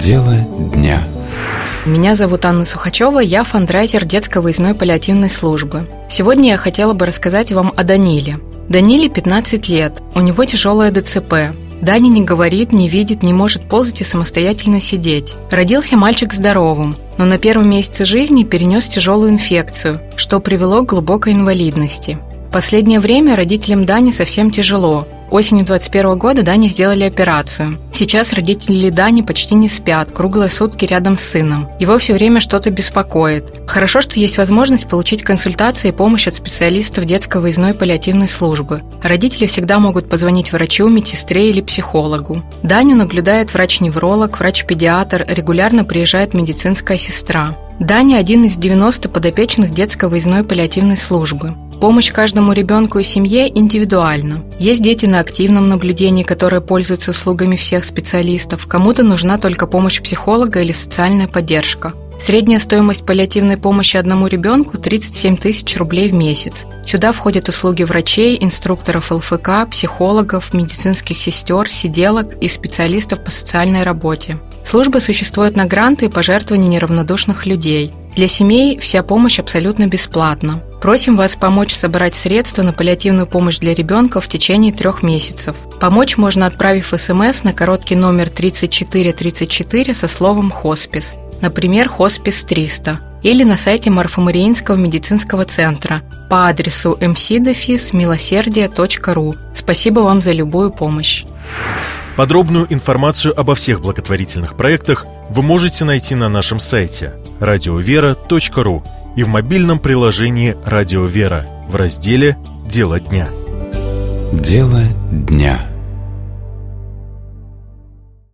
Дело дня. Меня зовут Анна Сухачева, я фандрайзер детско-выездной паллиативной службы. Сегодня я хотела бы рассказать вам о Даниле. Даниле 15 лет, у него тяжелое ДЦП. Даня не говорит, не видит, не может ползать и самостоятельно сидеть. Родился мальчик здоровым, но на первом месяце жизни перенес тяжелую инфекцию, что привело к глубокой инвалидности. В последнее время родителям Дани совсем тяжело. Осенью 2021 года Дане сделали операцию. Сейчас родители Дани почти не спят, круглые сутки рядом с сыном. Его все время что-то беспокоит. Хорошо, что есть возможность получить консультации и помощь от специалистов детско-выездной паллиативной службы. Родители всегда могут позвонить врачу, медсестре или психологу. Даню наблюдает врач-невролог, врач-педиатр, регулярно приезжает медицинская сестра. Даня – один из 90 подопечных детско-выездной паллиативной службы. Помощь каждому ребенку и семье индивидуальна. Есть дети на активном наблюдении, которые пользуются услугами всех специалистов. Кому-то нужна только помощь психолога или социальная поддержка. Средняя стоимость паллиативной помощи одному ребенку – 37 тысяч рублей в месяц. Сюда входят услуги врачей, инструкторов ЛФК, психологов, медицинских сестер, сиделок и специалистов по социальной работе. Служба существует на гранты и пожертвования неравнодушных людей. Для семей вся помощь абсолютно бесплатна. Просим вас помочь собрать средства на паллиативную помощь для ребенка в течение 3 месяцев. Помочь можно, отправив СМС на короткий номер 3434 со словом «хоспис». Например, «Хоспис 300». Или на сайте Марфа-Мариинского медицинского центра по адресу mc-milosердие.ru. Спасибо вам за любую помощь. Подробную информацию обо всех благотворительных проектах вы можете найти на нашем сайте radiovera.ru и в мобильном приложении «Радио Вера» в разделе «Дело дня». Дело дня.